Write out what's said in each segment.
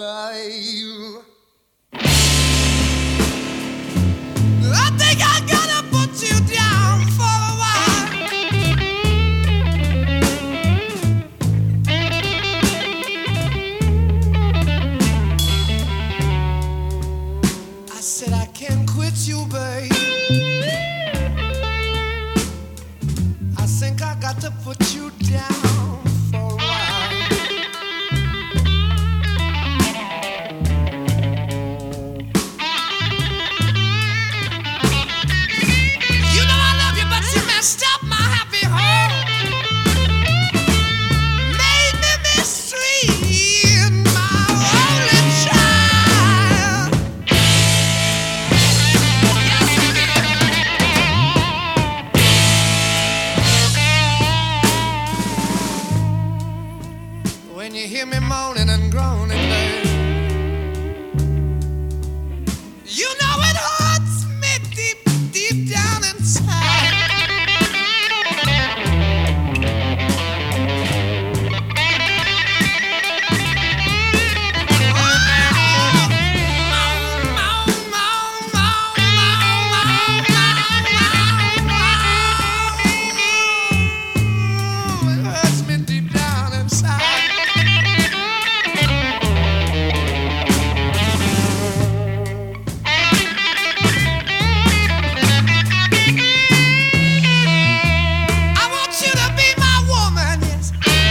babe. I think I gotta put you down for a while. I said I can't quit you, babe. I think I got to put you down for a while. You know I love you, but you messed up my happy home. Made me mistreat my only child. Yes, you did. When you hear me moaning and groaning, babe, you know it hurts me deep, deep down inside. Oh, moan, moan, moan, moan, moan, moan, moan, moan. It hurts me deep down inside. I want you to be my woman, yes.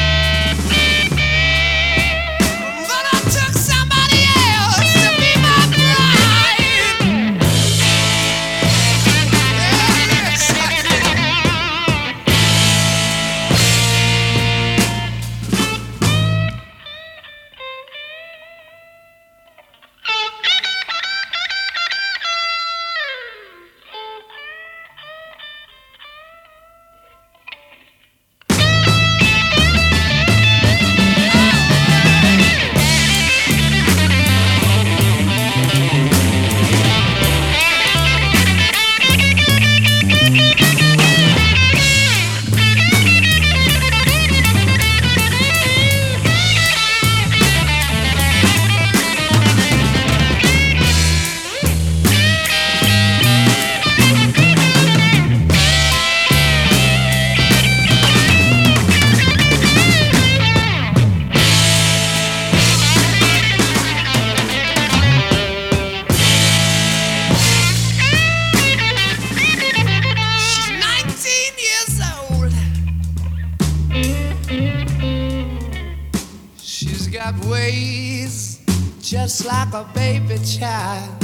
But I took somebody else to be my bride. Yes, I did. She's 19 years old. She's got ways just like a baby child.